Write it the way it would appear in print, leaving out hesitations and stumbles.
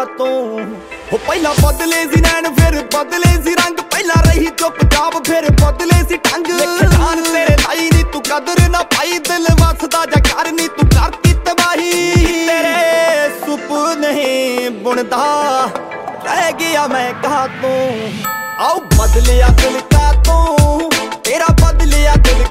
तू हो पहला बदले सी नैन फिर बदले सी रंग पहला रही चुपचाप फिर बदले सी ढंग जान तेरे लाई नी तू कदर ना पाई दिल वसदा जा कर नी तू करती तबाही तेरे सुपने बुनदा रह गया मैं कहा तू आओ बदलिया दिल का तू तेरा बदलिया दिल